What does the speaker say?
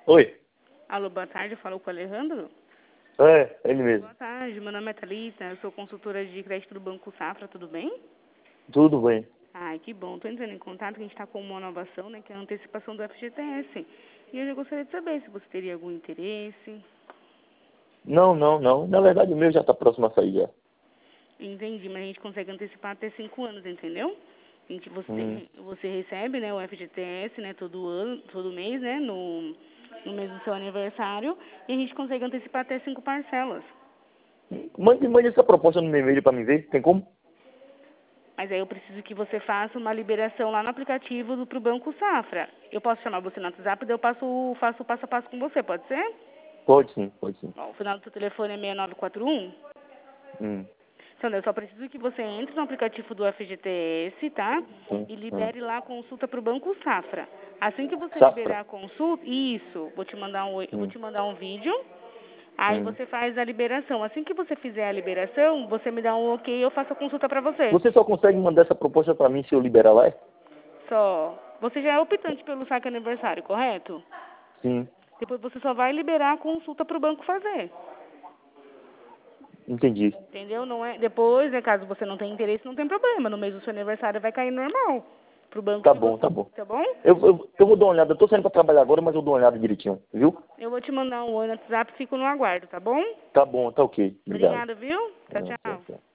Oi. Alô, boa tarde, falou com o Alejandro? É, ele mesmo. Boa tarde, meu nome é Thalita, eu sou consultora de crédito do Banco Safra, tudo bem? Tudo bem. Ai, que bom, tô entrando em contato, que a gente está com uma inovação, né, que é a antecipação do FGTS. E eu gostaria de saber se você teria algum interesse. Não, não, não. Na verdade, o meu já está próximo a sair já. Entendi, mas a gente consegue antecipar até 5 anos, entendeu? Hum. Você recebe, né, o FGTS, né, todo ano, todo mês, né, no mês do seu aniversário, e a gente consegue antecipar até 5 parcelas. Mande essa proposta no meu e-mail para me ver. Tem como? Mas aí eu preciso que você faça uma liberação lá no aplicativo pro Banco Safra. Eu posso chamar você no WhatsApp, daí eu faço o passo a passo com você, pode ser? Pode sim, pode sim. Ó, o final do seu telefone é 6941. Hum. Então, eu só preciso que você entre no aplicativo do FGTS, tá? Hum. E Hum. libere lá a consulta pro Banco Safra. Assim que você Safra. liberar a consulta, isso, vou Hum. te mandar um vídeo. Aí Hum. você faz a liberação. Assim que você fizer a liberação, você me dá um ok e eu faço a consulta pra você. Você só consegue mandar essa proposta para mim se eu liberar lá? É? Só. Você já é optante pelo saque aniversário, correto? Sim. Depois você só vai liberar a consulta para o banco fazer. Entendi. Entendeu? Não é. Depois, né, caso você não tenha interesse, não tem problema. No mês do seu aniversário vai cair normal. Pro banco Tá que bom, você. tá bom. Tá bom? Eu vou dar uma olhada. Eu tô saindo para trabalhar agora, mas eu dou uma olhada direitinho, viu? Eu vou te mandar um oi no WhatsApp, fico no aguardo, tá bom? Tá bom, tá ok. Obrigado. Obrigada, viu? Tchau, Tchau, tchau. tchau.